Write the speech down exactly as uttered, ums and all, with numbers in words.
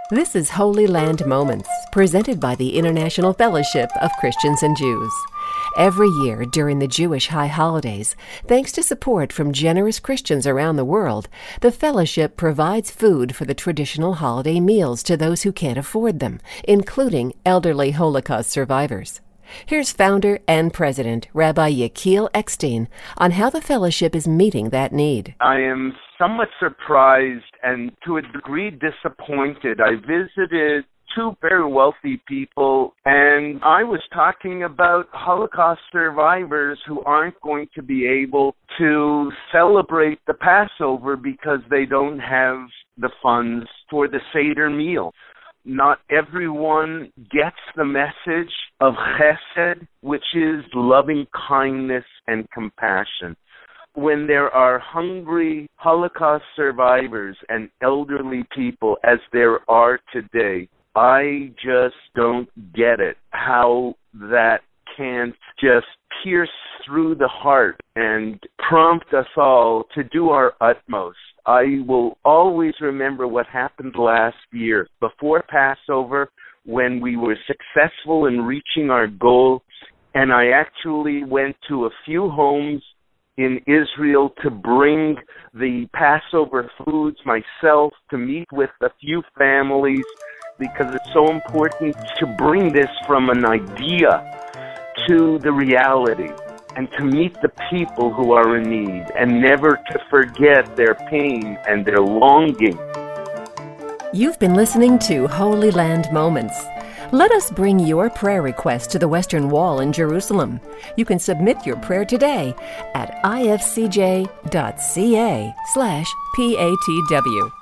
This is Holy Land Moments, presented by the International Fellowship of Christians and Jews. Every year during the Jewish high holidays, thanks to support from generous Christians around the world, the Fellowship provides food for the traditional holiday meals to those who can't afford them, including elderly Holocaust survivors. Here's founder and president, Rabbi Yechiel Eckstein, on how the Fellowship is meeting that need. I am somewhat surprised and to a degree disappointed. I visited two very wealthy people, and I was talking about Holocaust survivors who aren't going to be able to celebrate the Passover because they don't have the funds for the Seder meal. Not everyone gets the message of chesed, which is loving kindness and compassion. When there are hungry Holocaust survivors and elderly people, as there are today, I just don't get it, how that can't just pierce through the heart and prompt us all to do our utmost. I will always remember what happened last year before Passover when we were successful in reaching our goal, and I actually went to a few homes in Israel to bring the Passover foods myself, to meet with a few families, because it's so important to bring this from an idea to the reality, and to meet the people who are in need, and never to forget their pain and their longing. You've been listening to Holy Land Moments. Let us bring your prayer request to the Western Wall in Jerusalem. You can submit your prayer today at ifcj.ca slash patw.